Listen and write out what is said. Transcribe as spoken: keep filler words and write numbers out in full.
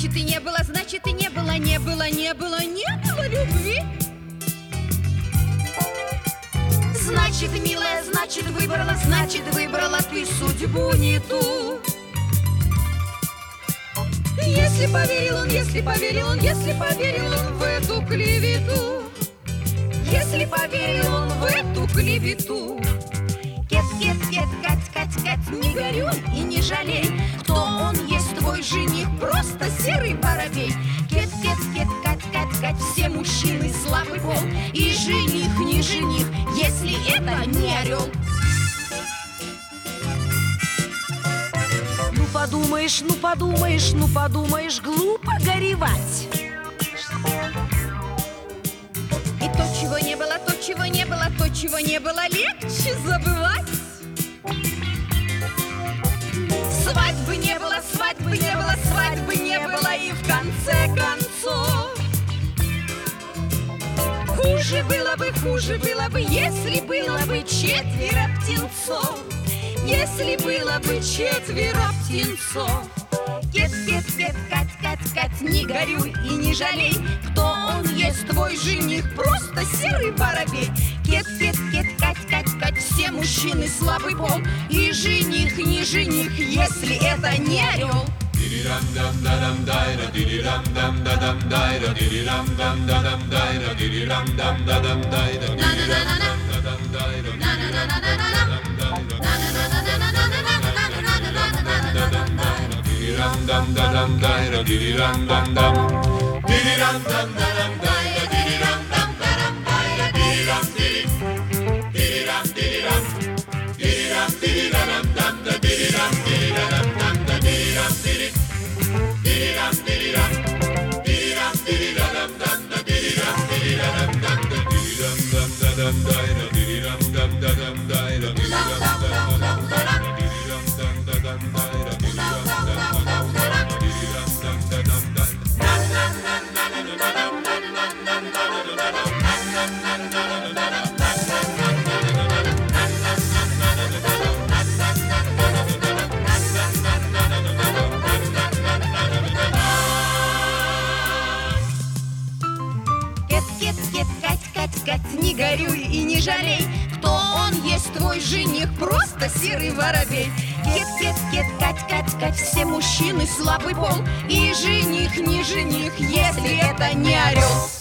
Значит, и не было, значит, и не было, не было, не было, не было любви. Значит, милая, значит, выбрала, значит, выбрала ты судьбу не ту. Если поверил он, если поверил он, если поверил он в эту клевету, если поверил он в эту клевету. Кет, кет, кет, кать, кать, кать, не горюй и не жалей, кто он есть твой жених, просто серый воробей. Кет, кет, кет, кать, кать, кать, все мужчины слабый пол, и жених не жених, если это не орел. Ну подумаешь, ну подумаешь, ну подумаешь, глупо горевать. И то, чего не было, то, чего не было, то, чего не было, легче забывать. Свадьбы не было, свадьбы не было, свадьбы не было, и в конце концов хуже было бы, хуже было бы, если было бы четверо птенцов. Если было бы четверо птенцов. Кет, кет, кет, кать, кать, кать, не горюй и не жалей, кто он есть твой жених, просто серый воробей. Кет, кет, кет, кать, кать, кать, все мужчины слабый пол, и жених не жених, если это не орел. Dum da dum da da dee dum dum dum dee dum dum da dum da da dee dum dum da dum da da dee dum dee dee dum dee dum dee dum dee dum dum da dee dum dee dum dum da dee dum dee dee dum dee dum dee dum dee dum dum da dee dum dee dum dum da dee dum dum da dum da da dee dum dum da dum da da dee dum dum dum dum da dee dum dum da dum da da dee dum Кет, кет, кет, кать, кать, кать, не горюй и не жалей, кто он есть твой жених, просто серый воробей. Кет, кет, кет, кать, кать, кать, все мужчины слабый пол, и жених не жених, если это не орел.